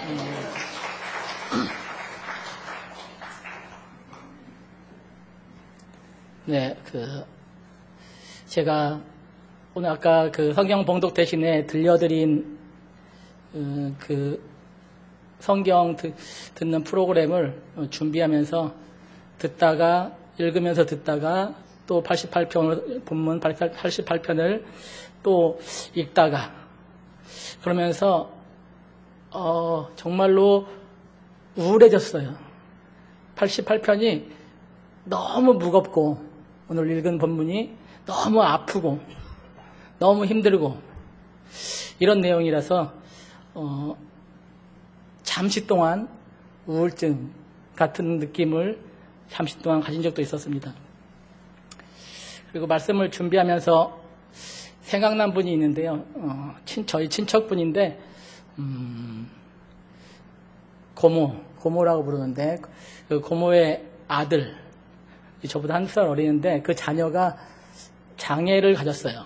네, 제가 오늘 아까 성경 봉독 대신에 들려드린 성경 듣는 프로그램을 준비하면서 읽으면서 듣다가 또 88편, 본문 88편을 또 읽다가 그러면서 정말로 우울해졌어요. 88편이 너무 무겁고 오늘 읽은 본문이 너무 아프고 너무 힘들고 이런 내용이라서 잠시 동안 우울증 같은 느낌을 잠시 동안 가진 적도 있었습니다. 그리고 말씀을 준비하면서 생각난 분이 있는데요. 저희 친척분인데 고모라고 부르는데 그 고모의 아들, 저보다 한 살 어리는데 그 자녀가 장애를 가졌어요.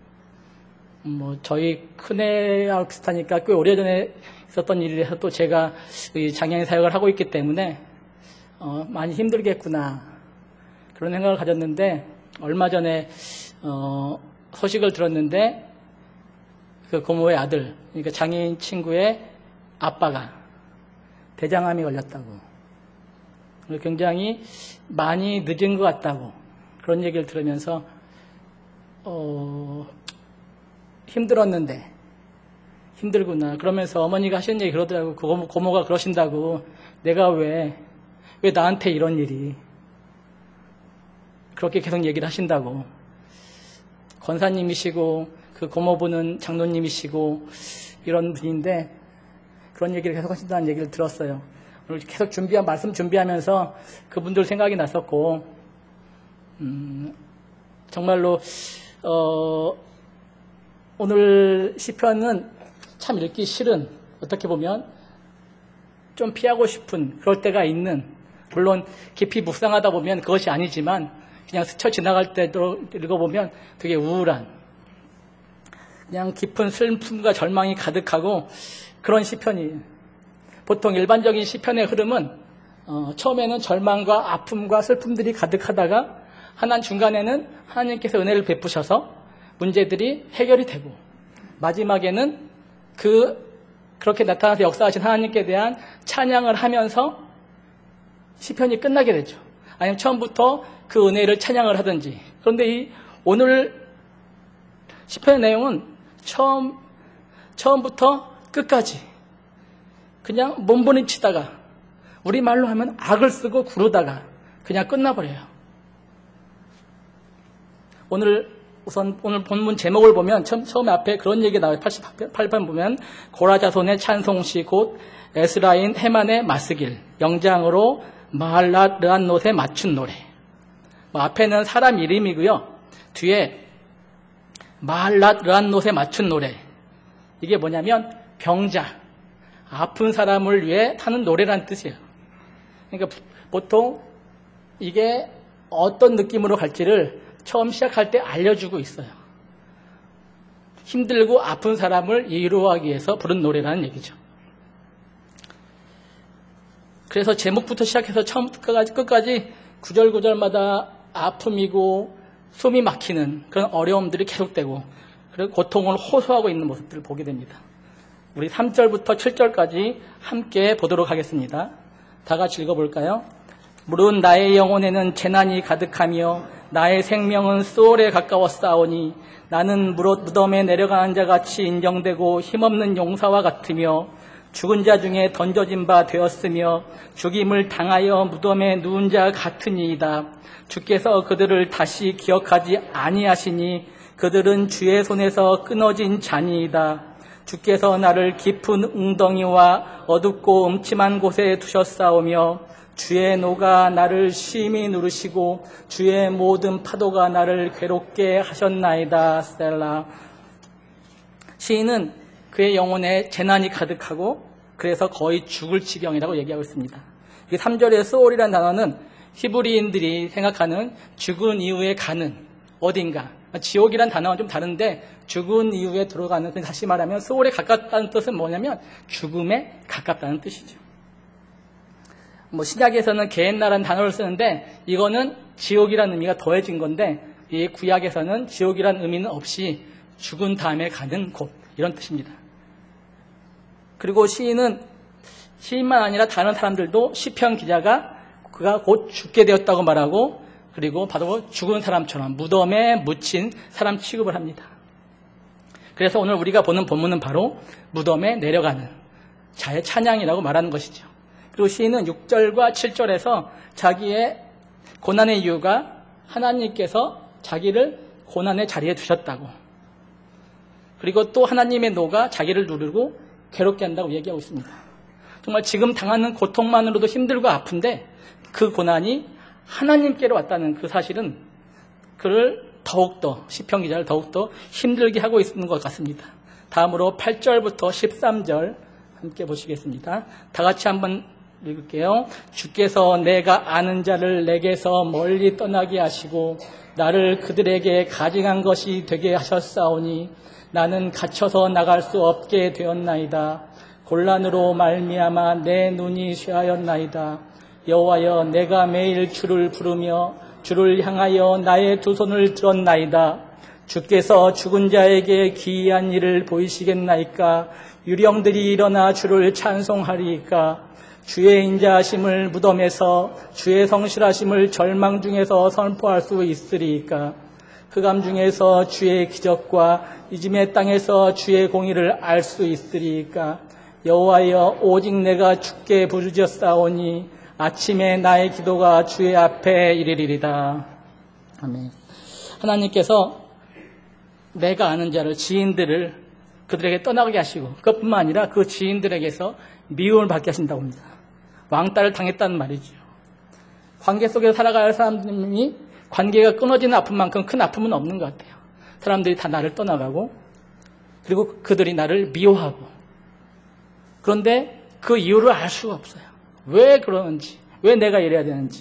저희 큰애하고 비슷하니까 꽤 오래전에 있었던 일이라서 또 제가 장애인 사역을 하고 있기 때문에 많이 힘들겠구나 그런 생각을 가졌는데 얼마 전에 소식을 들었는데 그 고모의 아들, 그러니까 장애인 친구의 아빠가 대장암이 걸렸다고, 굉장히 많이 늦은 것 같다고 그런 얘기를 들으면서 힘들었는데 힘들구나 그러면서 어머니가 하시는 얘기 그러더라고. 고모가 그러신다고, 내가 왜 나한테 이런 일이, 그렇게 계속 얘기를 하신다고. 권사님이시고 그 고모분은 장로님이시고 이런 분인데 그런 얘기를 계속 하신다는 얘기를 들었어요. 오늘 계속 말씀 준비하면서 그분들 생각이 났었고, 정말로 오늘 시편은 참 읽기 싫은, 어떻게 보면 좀 피하고 싶은 그럴 때가 있는, 물론 깊이 묵상하다 보면 그것이 아니지만 그냥 스쳐 지나갈 때도 읽어보면 되게 우울한, 그냥 깊은 슬픔과 절망이 가득하고 그런 시편이에요. 보통 일반적인 시편의 흐름은 처음에는 절망과 아픔과 슬픔들이 가득하다가 중간에는 하나님께서 은혜를 베푸셔서 문제들이 해결이 되고 마지막에는 그렇게 나타나서 역사하신 하나님께 대한 찬양을 하면서 시편이 끝나게 되죠. 아니면 처음부터 그 은혜를 찬양을 하든지. 그런데 오늘 시편의 내용은 처음부터 끝까지 그냥 몸부림치다가, 우리말로 하면 악을 쓰고 구르다가 그냥 끝나버려요. 오늘 본문 제목을 보면 처음에 앞에 그런 얘기 나와요. 88편 보면 고라자손의 찬송시 곧 에스라인 헤만의 마스길, 영장으로 마할랏 르한롯에 맞춘 노래. 앞에는 사람 이름이고요. 뒤에 마할랏 르한롯에 맞춘 노래. 이게 뭐냐면 병자, 아픈 사람을 위해 타는 노래란 뜻이에요. 그러니까 보통 이게 어떤 느낌으로 갈지를 처음 시작할 때 알려주고 있어요. 힘들고 아픈 사람을 위로하기 위해서 부른 노래라는 얘기죠. 그래서 제목부터 시작해서 처음부터 끝까지 구절구절마다 아픔이고 숨이 막히는 그런 어려움들이 계속되고, 그리고 고통을 호소하고 있는 모습들을 보게 됩니다. 우리 3절부터 7절까지 함께 보도록 하겠습니다. 다 같이 읽어볼까요? 물은 나의 영혼에는 재난이 가득하며 나의 생명은 수월에 가까웠사오니 나는 무덤에 내려가는 자같이 인정되고 힘없는 용사와 같으며 죽은 자 중에 던져진 바 되었으며 죽임을 당하여 무덤에 누운 자 같으니이다. 주께서 그들을 다시 기억하지 아니하시니 그들은 주의 손에서 끊어진 자니이다. 주께서 나를 깊은 웅덩이와 어둡고 음침한 곳에 두셨사오며 주의 노가 나를 심히 누르시고 주의 모든 파도가 나를 괴롭게 하셨나이다. 셀라. 시인은 그의 영혼에 재난이 가득하고 그래서 거의 죽을 지경이라고 얘기하고 있습니다. 이 3절의 소울이라는 단어는 히브리인들이 생각하는 죽은 이후에 가는 어딘가. 지옥이란 단어와 좀 다른데 죽은 이후에 들어가는, 다시 말하면 소울에 가깝다는 뜻은 뭐냐면 죽음에 가깝다는 뜻이죠. 신약에서는 게헨나라는 단어를 쓰는데 이거는 지옥이라는 의미가 더해진 건데, 이 구약에서는 지옥이라는 의미는 없이 죽은 다음에 가는 곳, 이런 뜻입니다. 그리고 시인만 아니라 다른 사람들도 시편 기자가 그가 곧 죽게 되었다고 말하고, 그리고 바로 죽은 사람처럼 무덤에 묻힌 사람 취급을 합니다. 그래서 오늘 우리가 보는 본문은 바로 무덤에 내려가는 자의 찬양이라고 말하는 것이죠. 그리고 시인은 6절과 7절에서 자기의 고난의 이유가 하나님께서 자기를 고난의 자리에 두셨다고, 그리고 또 하나님의 노가 자기를 누르고 괴롭게 한다고 얘기하고 있습니다. 정말 지금 당하는 고통만으로도 힘들고 아픈데 그 고난이 하나님께로 왔다는 그 사실은 그를 더욱더, 시편 기자를 더욱더 힘들게 하고 있는 것 같습니다. 다음으로 8절부터 13절 함께 보시겠습니다. 다 같이 한번 읽을게요. 주께서 내가 아는 자를 내게서 멀리 떠나게 하시고 나를 그들에게 가증한 것이 되게 하셨사오니 나는 갇혀서 나갈 수 없게 되었나이다. 곤란으로 말미암아 내 눈이 쇠하였나이다. 여호와여, 내가 매일 주를 부르며 주를 향하여 나의 두 손을 들었나이다. 주께서 죽은 자에게 기이한 일을 보이시겠나이까? 유령들이 일어나 주를 찬송하리이까? 주의 인자하심을 무덤에서, 주의 성실하심을 절망 중에서 선포할 수 있으리이까? 흑암 중에서 주의 기적과 이짐의 땅에서 주의 공의를 알 수 있으리이까? 여호와여, 오직 내가 주께 부르짖었사오니 아침에 나의 기도가 주의 앞에 이르리이다. 아멘. 하나님께서 내가 아는 자를, 지인들을 그들에게 떠나게 하시고, 그것뿐만 아니라 그 지인들에게서 미움을 받게 하신다고 합니다. 왕따를 당했다는 말이죠. 관계 속에서 살아갈 사람들이 관계가 끊어지는 아픔만큼 큰 아픔은 없는 것 같아요. 사람들이 다 나를 떠나가고, 그리고 그들이 나를 미워하고, 그런데 그 이유를 알 수가 없어요. 왜 그러는지, 왜 내가 이래야 되는지.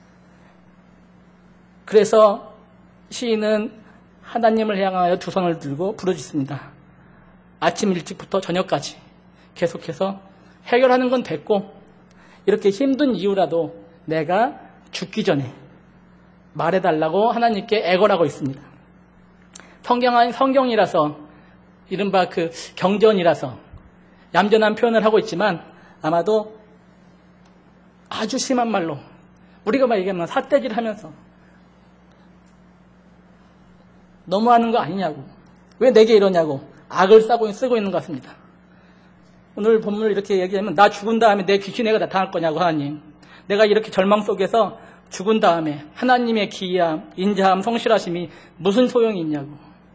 그래서 시인은 하나님을 향하여 두 손을 들고 부르짖습니다. 아침 일찍부터 저녁까지 계속해서 해결하는 건 됐고, 이렇게 힘든 이유라도 내가 죽기 전에 말해달라고 하나님께 애걸하고 있습니다. 성경이라서, 이른바 그 경전이라서 얌전한 표현을 하고 있지만 아마도 아주 심한 말로, 우리가 막 얘기하면 삿대질 하면서 너무하는 거 아니냐고, 왜 내게 이러냐고 악을 쓰고 있는 것 같습니다. 오늘 본문을 이렇게 얘기하면, 나 죽은 다음에 내 귀신애가 나타날 거냐고, 하나님. 내가 이렇게 절망 속에서 죽은 다음에 하나님의 기이함, 인자함, 성실하심이 무슨 소용이 있냐고.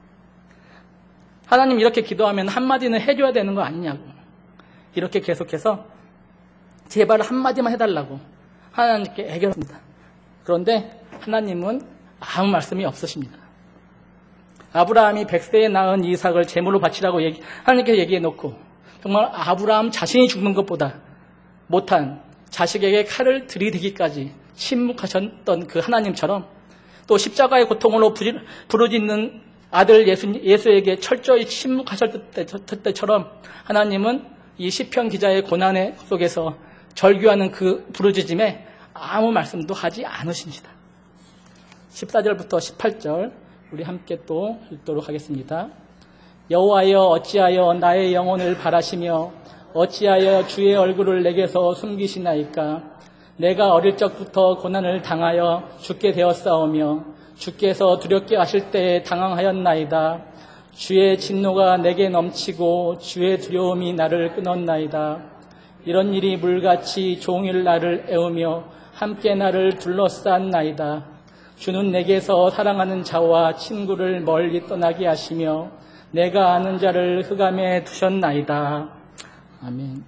하나님, 이렇게 기도하면 한마디는 해줘야 되는 거 아니냐고. 이렇게 계속해서 제발 한마디만 해달라고 하나님께 애결합니다. 그런데 하나님은 아무 말씀이 없으십니다. 아브라함이 100세에 낳은 이삭을 제물로 바치라고 하나님께 얘기해놓고, 정말 아브라함 자신이 죽는 것보다 못한 자식에게 칼을 들이대기까지 침묵하셨던 그 하나님처럼, 또 십자가의 고통으로 부르짖는 아들 예수에게 철저히 침묵하셨을 때처럼 하나님은 이 시편 기자의 고난의 속에서 절규하는 그 부르짖음에 아무 말씀도 하지 않으십니다. 14절부터 18절 우리 함께 또 읽도록 하겠습니다. 여호와여, 어찌하여 나의 영혼을 바라시며 어찌하여 주의 얼굴을 내게서 숨기시나이까? 내가 어릴 적부터 고난을 당하여 죽게 되었사오며 주께서 두렵게 하실 때에 당황하였나이다. 주의 진노가 내게 넘치고 주의 두려움이 나를 끊었나이다. 이런 일이 물같이 종일 나를 애우며 함께 나를 둘러쌌나이다. 주는 내게서 사랑하는 자와 친구를 멀리 떠나게 하시며 내가 아는 자를 흑암에 두셨나이다. 아멘.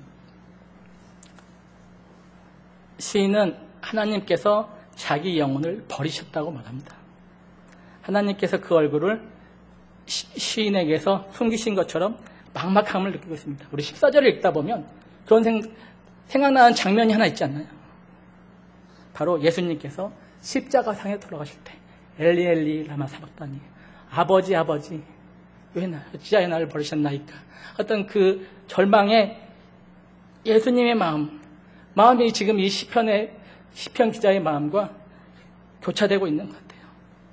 시인은 하나님께서 자기 영혼을 버리셨다고 말합니다. 하나님께서 그 얼굴을 시인에게서 숨기신 것처럼 막막함을 느끼고 있습니다. 우리 14절을 읽다 보면 그런 생각나는 장면이 하나 있지 않나요? 바로 예수님께서 십자가상에 돌아가실 때 엘리 엘리 라마 사박다니. 아버지 아버지 왜 어찌하여 나를 버리셨나이까. 어떤 그 절망에 예수님의 마음이 지금 이 시편 기자의 마음과 교차되고 있는 것 같아요.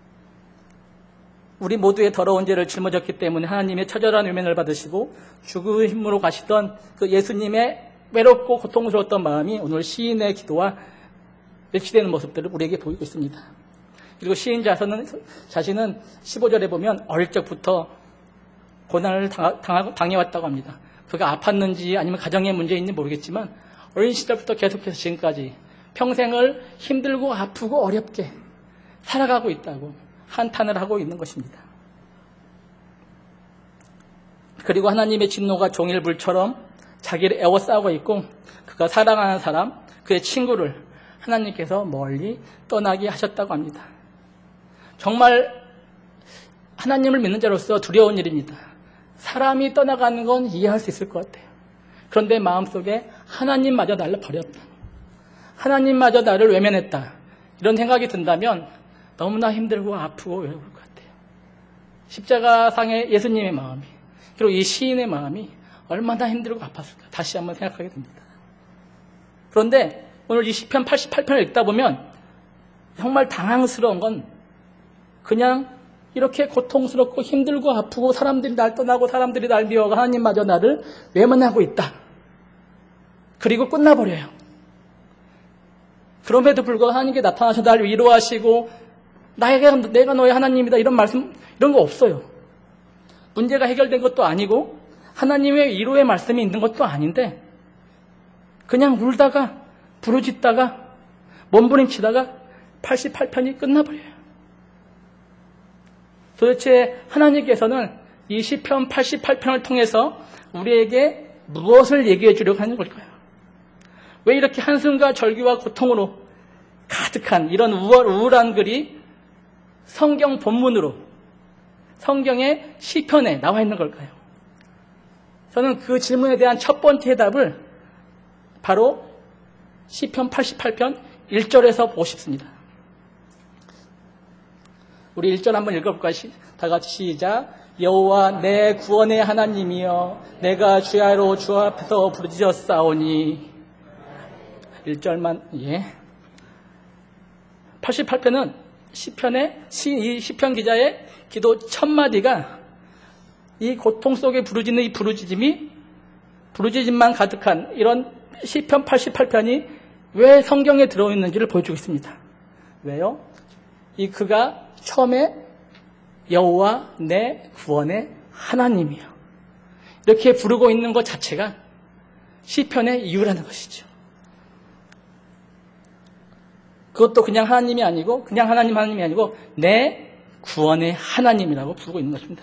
우리 모두의 더러운 죄를 짊어졌기 때문에 하나님의 처절한 외면을 받으시고 죽음으로 가시던 그 예수님의 외롭고 고통스러웠던 마음이 오늘 시인의 기도와 일치되는 모습들을 우리에게 보이고 있습니다. 그리고 시인 자신은 15절에 보면 어릴 적부터 고난을 당해왔다고 합니다. 그가 아팠는지 아니면 가정에 문제인지 모르겠지만 어린 시절부터 계속해서 지금까지 평생을 힘들고 아프고 어렵게 살아가고 있다고 한탄을 하고 있는 것입니다. 그리고 하나님의 진노가 종일불처럼 자기를 애워싸고 있고 그가 사랑하는 사람, 그의 친구를 하나님께서 멀리 떠나게 하셨다고 합니다. 정말 하나님을 믿는 자로서 두려운 일입니다. 사람이 떠나가는 건 이해할 수 있을 것 같아요. 그런데 마음속에 하나님마저 나를 버렸다, 하나님마저 나를 외면했다, 이런 생각이 든다면 너무나 힘들고 아프고 외로울 것 같아요. 십자가상의 예수님의 마음이, 그리고 이 시인의 마음이 얼마나 힘들고 아팠을까 다시 한번 생각하게 됩니다. 그런데 오늘 이 시편 88편을 읽다 보면 정말 당황스러운 건 그냥 이렇게 고통스럽고 힘들고 아프고 사람들이 날 떠나고 사람들이 날 미워하고 하나님마저 나를 외면하고 있다, 그리고 끝나버려요. 그럼에도 불구하고 하나님께 나타나셔서 나를 위로하시고 내가 너의 하나님이다 이런 말씀, 이런 거 없어요. 문제가 해결된 것도 아니고 하나님의 위로의 말씀이 있는 것도 아닌데 그냥 울다가 부르짖다가 몸부림치다가 88편이 끝나버려요. 도대체 하나님께서는 이 시편 88편을 통해서 우리에게 무엇을 얘기해 주려고 하는 걸까요? 왜 이렇게 한숨과 절규와 고통으로 가득한 이런 우울한 글이 성경 본문으로, 성경의 시편에 나와 있는 걸까요? 저는 그 질문에 대한 첫 번째 대답을 바로 시편 88편 1절에서 보고 싶습니다. 우리 1절 한번 읽어볼까요? 다 같이 시작. 여호와 내 구원의 하나님이여 내가 주야로 주 앞에서 부르짖었사오니. 1절만. 예. 88편은 이 시편 기자의 기도 첫마디가 이 고통 속에 부르짖는 이 부르짖음만 가득한 이런 시편 88편이 왜 성경에 들어있는지를 보여주고 있습니다. 왜요? 그가 처음에 여호와 내 구원의 하나님이요 이렇게 부르고 있는 것 자체가 시편의 이유라는 것이죠. 그것도 그냥 하나님이 아니고 내 구원의 하나님이라고 부르고 있는 것입니다.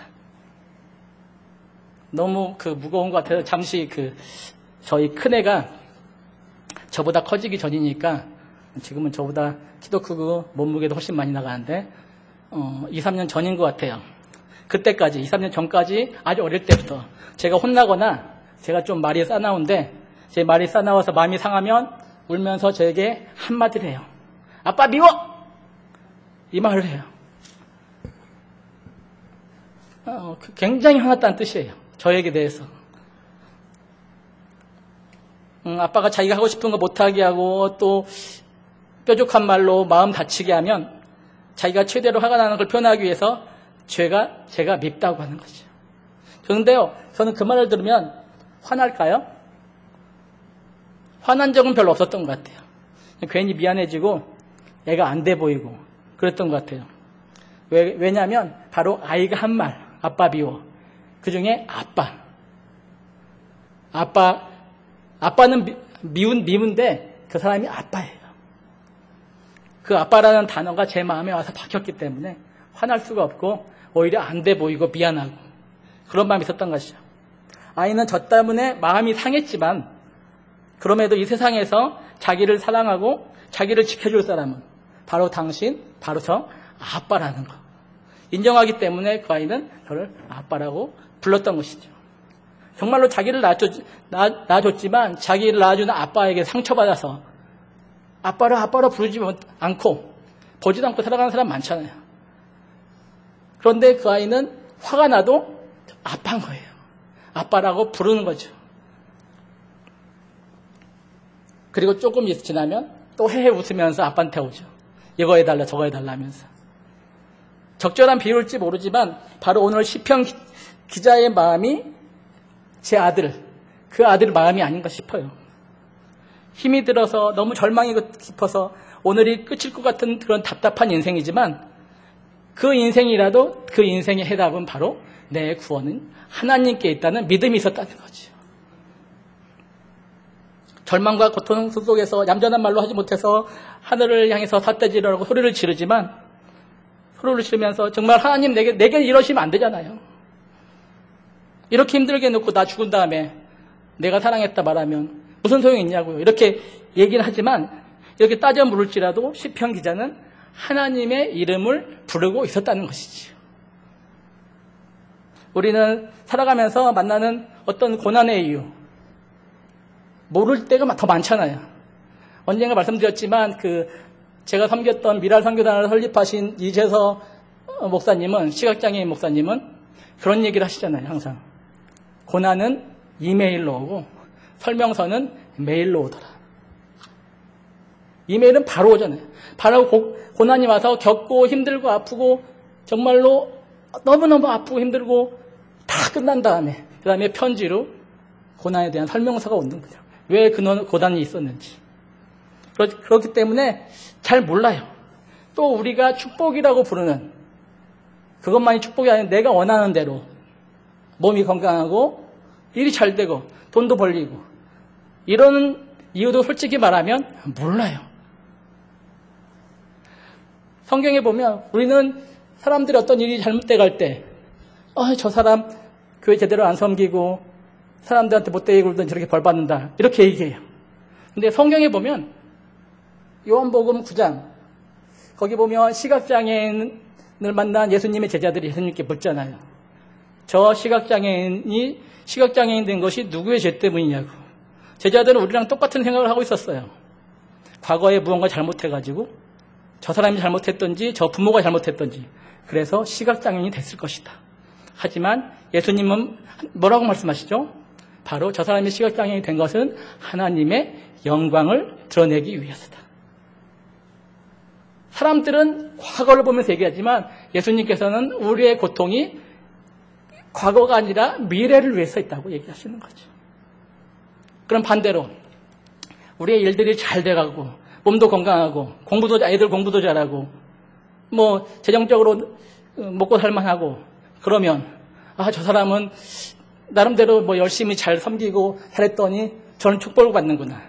너무 무거운 것 같아서 잠시 저희 큰애가 저보다 커지기 전이니까 지금은 저보다 키도 크고 몸무게도 훨씬 많이 나가는데 2, 3년 전인 것 같아요. 그때까지 2, 3년 전까지 아주 어릴 때부터 제가 혼나거나 제가 좀 말이 싸나운데 제 말이 싸나워서 마음이 상하면 울면서 저에게 한마디를 해요. 아빠 미워! 이 말을 해요. 굉장히 화났다는 뜻이에요. 저에게 대해서. 아빠가 자기가 하고 싶은 거 못하게 하고 또 뾰족한 말로 마음 다치게 하면 자기가 최대로 화가 나는 걸 표현하기 위해서 제가 밉다고 하는 거죠. 그런데요, 저는 그 말을 들으면 화날까요? 화난 적은 별로 없었던 것 같아요. 괜히 미안해지고 애가 안 돼 보이고 그랬던 것 같아요. 왜냐하면 바로 아이가 한 말, 아빠 미워. 그 중에 아빠는 미운데 그 사람이 아빠예요. 그 아빠라는 단어가 제 마음에 와서 박혔기 때문에 화날 수가 없고 오히려 안 돼 보이고 미안하고 그런 마음이 있었던 것이죠. 아이는 저 때문에 마음이 상했지만 그럼에도 이 세상에서 자기를 사랑하고 자기를 지켜줄 사람은 바로 당신, 바로 저 아빠라는 거 인정하기 때문에 그 아이는 저를 아빠라고 불렀던 것이죠. 정말로 자기를 낳아줬지만 자기를 낳아주는 아빠에게 상처받아서 아빠로 부르지 않고 보지도 않고 살아가는 사람 많잖아요. 그런데 그 아이는 화가 나도 아빠인 거예요. 아빠라고 부르는 거죠. 그리고 조금 지나면 또 헤헤 웃으면서 아빠한테 오죠. 이거 해달라 저거 해달라 하면서. 적절한 비유일지 모르지만 바로 오늘 시편 기자의 마음이 제 아들, 그 아들 마음이 아닌가 싶어요. 힘이 들어서 너무 절망이 깊어서 오늘이 끝일 것 같은 그런 답답한 인생이지만 그 인생이라도 그 인생의 해답은 바로 내 구원은 하나님께 있다는 믿음이 있었다는 거죠. 절망과 고통 속에서 얌전한 말로 하지 못해서 하늘을 향해서 삿대질하고 소리를 지르지만 소리를 지르면서 정말 하나님 내게 이러시면 안 되잖아요. 이렇게 힘들게 놓고 나 죽은 다음에 내가 사랑했다 말하면 무슨 소용이 있냐고요. 이렇게 얘기는 하지만 이렇게 따져 물을지라도 시편 기자는 하나님의 이름을 부르고 있었다는 것이지요. 우리는 살아가면서 만나는 어떤 고난의 이유 모를 때가 더 많잖아요. 언젠가 말씀드렸지만 제가 섬겼던 미랄 선교단을 설립하신 이재서 목사님은, 시각장애인 목사님은 그런 얘기를 하시잖아요. 항상 고난은 이메일로 오고 설명서는 메일로 오더라. 이메일은 바로 오잖아요. 바로 고난이 와서 겪고 힘들고 아프고 정말로 너무너무 아프고 힘들고 다 끝난 다음에 그 다음에 편지로 고난에 대한 설명서가 오는 거죠. 왜 그 고난이 있었는지. 그렇기 때문에 잘 몰라요. 또 우리가 축복이라고 부르는 그것만이 축복이 아니라 내가 원하는 대로 몸이 건강하고 일이 잘 되고 돈도 벌리고 이런 이유도 솔직히 말하면 몰라요. 성경에 보면 우리는 사람들이 어떤 일이 잘못돼 갈 때 저 사람 교회 제대로 안 섬기고 사람들한테 못되게 굴더니 저렇게 벌 받는다 이렇게 얘기해요. 근데 성경에 보면 요한복음 9장 거기 보면 시각장애인을 만난 예수님의 제자들이 예수님께 묻잖아요. 저 시각장애인이 시각장애인 된 것이 누구의 죄 때문이냐고. 제자들은 우리랑 똑같은 생각을 하고 있었어요. 과거에 무언가 잘못해가지고 저 사람이 잘못했던지 저 부모가 잘못했던지 그래서 시각장애인이 됐을 것이다. 하지만 예수님은 뭐라고 말씀하시죠? 바로 저 사람이 시각장애인이 된 것은 하나님의 영광을 드러내기 위해서다. 사람들은 과거를 보면서 얘기하지만 예수님께서는 우리의 고통이 과거가 아니라 미래를 위해서 있다고 얘기하시는 거죠. 그럼 반대로 우리의 일들이 잘 돼가고 몸도 건강하고 애들 공부도 잘하고 뭐 재정적으로 먹고 살만하고 그러면 저 사람은 나름대로 뭐 열심히 잘 섬기고 잘했더니 저는 축복을 받는구나.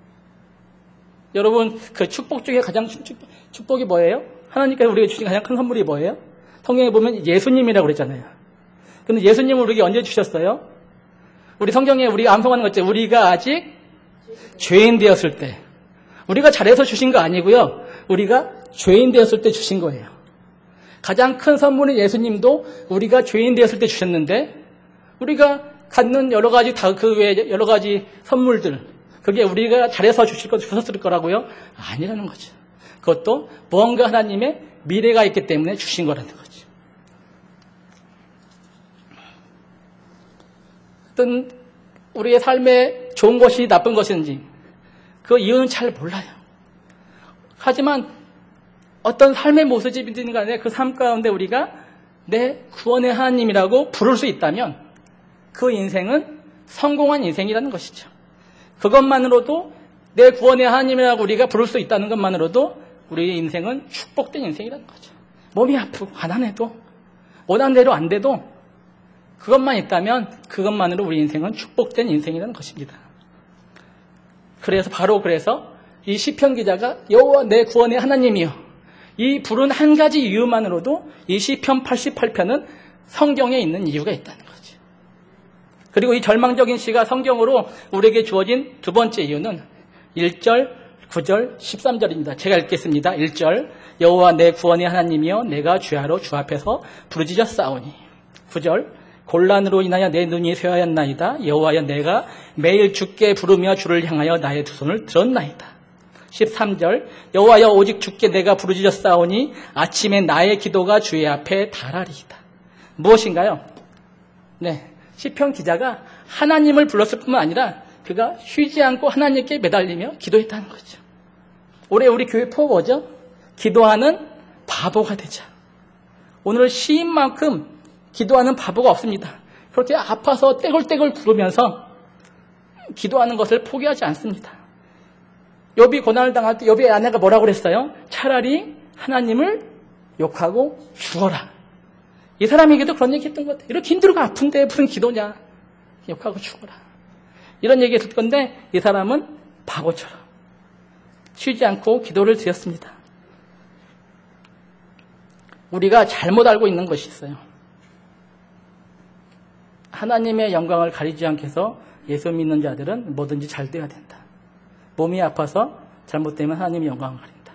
여러분 그 축복 중에 가장 축복이 뭐예요? 하나님께서 우리에게 주신 가장 큰 선물이 뭐예요? 성경에 보면 예수님이라고 그랬잖아요. 근데 예수님을 우리에게 언제 주셨어요? 우리 성경에 우리가 암송하는 것 있죠. 우리가 아직 죄인 되었을 때. 우리가 잘해서 주신 거 아니고요. 우리가 죄인 되었을 때 주신 거예요. 가장 큰 선물인 예수님도 우리가 죄인 되었을 때 주셨는데 우리가 갖는 여러 가지 그 외에 여러 가지 선물들 그게 우리가 잘해서 주셨을 거라고요? 아니라는 거죠. 그것도 무언가 하나님의 미래가 있기 때문에 주신 거라는 거죠. 어떤 우리의 삶에 좋은 것이 나쁜 것인지 그 이유는 잘 몰라요. 하지만 어떤 삶의 모습이든 간에 그 삶 가운데 우리가 내 구원의 하나님이라고 부를 수 있다면 그 인생은 성공한 인생이라는 것이죠. 그것만으로도 내 구원의 하나님이라고 우리가 부를 수 있다는 것만으로도 우리의 인생은 축복된 인생이라는 거죠. 몸이 아프고 가난해도 원하는 대로 안 돼도 그것만 있다면 그것만으로 우리 인생은 축복된 인생이라는 것입니다. 그래서 이 시편 기자가 여호와 내 구원의 하나님이여 이 부른 한 가지 이유만으로도 이 시편 88편은 성경에 있는 이유가 있다는 거죠. 그리고 이 절망적인 시가 성경으로 우리에게 주어진 두 번째 이유는 1절, 9절, 13절입니다. 제가 읽겠습니다. 1절 여호와 내 구원의 하나님이여 내가 주야로 주 앞에서 부르짖었사오니 9절 곤란으로 인하여 내 눈이 쇠하였나이다. 여호와여 내가 매일 주께 부르며 주를 향하여 나의 두 손을 들었나이다. 13절 여호와여 오직 주께 내가 부르짖었사오니 아침에 나의 기도가 주의 앞에 달하리이다. 무엇인가요? 네, 시편 기자가 하나님을 불렀을 뿐만 아니라 그가 쉬지 않고 하나님께 매달리며 기도했다는 거죠. 올해 우리 교회 포부죠. 기도하는 바보가 되자. 오늘 시인만큼 기도하는 바보가 없습니다. 그렇게 아파서 떼굴떼굴 구르면서 기도하는 것을 포기하지 않습니다. 욥이 고난을 당할 때 욥의 아내가 뭐라고 그랬어요? 차라리 하나님을 욕하고 죽어라. 이 사람에게도 그런 얘기 했던 것 같아요. 이렇게 힘들고 아픈데 무슨 기도냐. 욕하고 죽어라. 이런 얘기 했을 건데 이 사람은 바보처럼 쉬지 않고 기도를 드렸습니다. 우리가 잘못 알고 있는 것이 있어요. 하나님의 영광을 가리지 않게 해서 예수 믿는 자들은 뭐든지 잘 돼야 된다. 몸이 아파서 잘못되면 하나님의 영광을 가린다.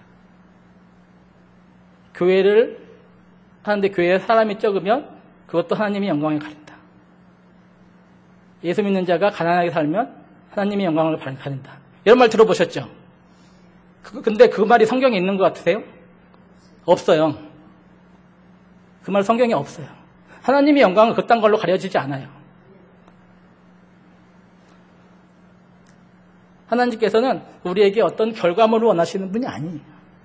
교회를 하는데 교회에 사람이 적으면 그것도 하나님의 영광을 가린다. 예수 믿는 자가 가난하게 살면 하나님의 영광을 가린다. 이런 말 들어보셨죠? 근데 그 말이 성경에 있는 것 같으세요? 없어요. 그 말 성경에 없어요. 하나님의 영광은 그딴 걸로 가려지지 않아요. 하나님께서는 우리에게 어떤 결과물을 원하시는 분이 아니에요.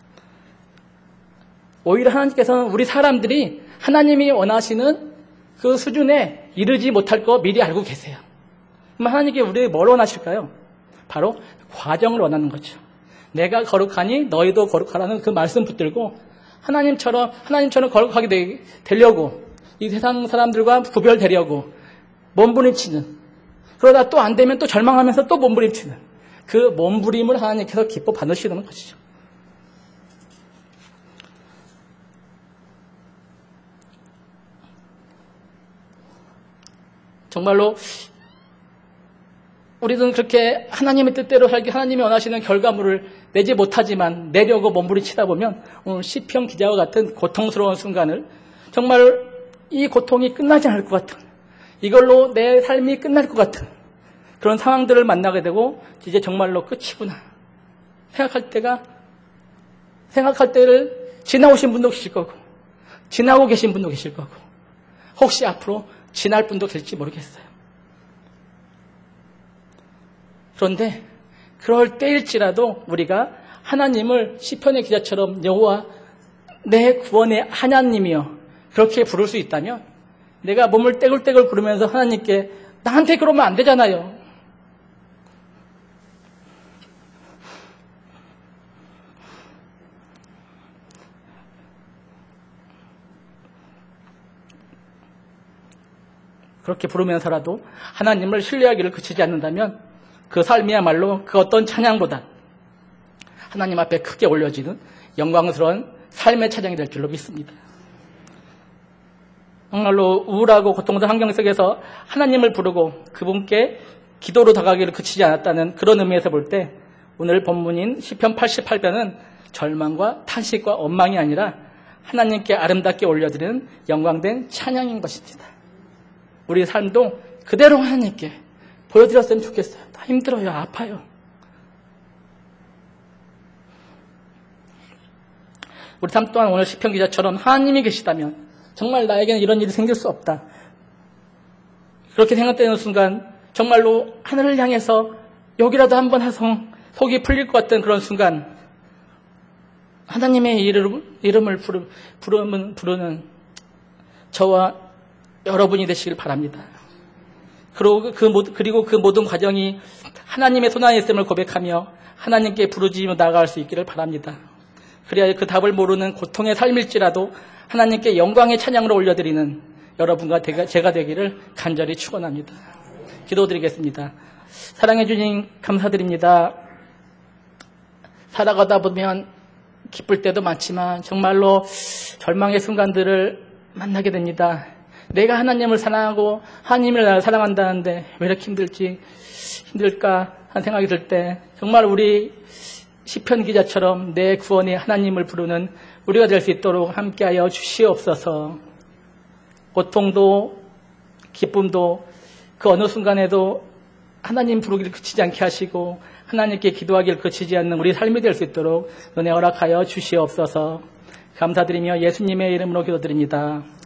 오히려 하나님께서는 우리 사람들이 하나님이 원하시는 그 수준에 이르지 못할 거 미리 알고 계세요. 그럼 하나님께 우리에게 뭘 원하실까요? 바로 과정을 원하는 거죠. 내가 거룩하니 너희도 거룩하라는 그 말씀 붙들고 하나님처럼 거룩하게 되려고 이 세상 사람들과 구별되려고 몸부림치는, 그러다 또 안 되면 또 절망하면서 또 몸부림치는 그 몸부림을 하나님께서 기뻐 받으시는 것이죠. 정말로 우리는 그렇게 하나님의 뜻대로 살기, 하나님이 원하시는 결과물을 내지 못하지만 내려고 몸부림치다 보면 오늘 시편 기자와 같은 고통스러운 순간을, 정말 이 고통이 끝나지 않을 것 같은, 이걸로 내 삶이 끝날 것 같은 그런 상황들을 만나게 되고 이제 정말로 끝이구나 생각할 때를 지나오신 분도 계실 거고 지나고 계신 분도 계실 거고 혹시 앞으로 지날 분도 계실지 모르겠어요. 그런데 그럴 때일지라도 우리가 하나님을 시편의 기자처럼 여호와 내 구원의 하나님이여 그렇게 부를 수 있다면, 내가 몸을 떼굴떼굴 구르면서 하나님께 나한테 그러면 안 되잖아요. 그렇게 부르면서라도 하나님을 신뢰하기를 그치지 않는다면 그 삶이야말로 그 어떤 찬양보다 하나님 앞에 크게 올려지는 영광스러운 삶의 찬양이 될 줄로 믿습니다. 정말로 우울하고 고통스러운 환경 속에서 하나님을 부르고 그분께 기도로 다가가기를 그치지 않았다는 그런 의미에서 볼 때 오늘 본문인 시편 88편은 절망과 탄식과 원망이 아니라 하나님께 아름답게 올려드리는 영광된 찬양인 것입니다. 우리 삶도 그대로 하나님께 보여드렸으면 좋겠어요. 나 힘들어요. 아파요. 우리 삶 또한 오늘 시편 기자처럼 하나님이 계시다면 정말 나에게는 이런 일이 생길 수 없다. 그렇게 생각되는 순간 정말로 하늘을 향해서 여기라도 한번 해서 속이 풀릴 것 같은 그런 순간 하나님의 이름을 부르는 저와 여러분이 되시길 바랍니다. 그리고 그 모든 과정이 하나님의 손안에 있음을 고백하며 하나님께 부르짖으며 나아갈 수 있기를 바랍니다. 그래야 그 답을 모르는 고통의 삶일지라도 하나님께 영광의 찬양으로 올려드리는 여러분과 제가 되기를 간절히 축원합니다. 기도드리겠습니다. 사랑해 주님 감사드립니다. 살아가다 보면 기쁠 때도 많지만 정말로 절망의 순간들을 만나게 됩니다. 내가 하나님을 사랑하고 하나님을 나를 사랑한다는데 왜 이렇게 힘들까 하는 생각이 들 때 정말 우리 시편 기자처럼 내 구원의 하나님을 부르는 우리가 될 수 있도록 함께하여 주시옵소서. 고통도 기쁨도 그 어느 순간에도 하나님 부르기를 그치지 않게 하시고 하나님께 기도하기를 그치지 않는 우리 삶이 될 수 있도록 은혜 허락하여 주시옵소서. 감사드리며 예수님의 이름으로 기도드립니다.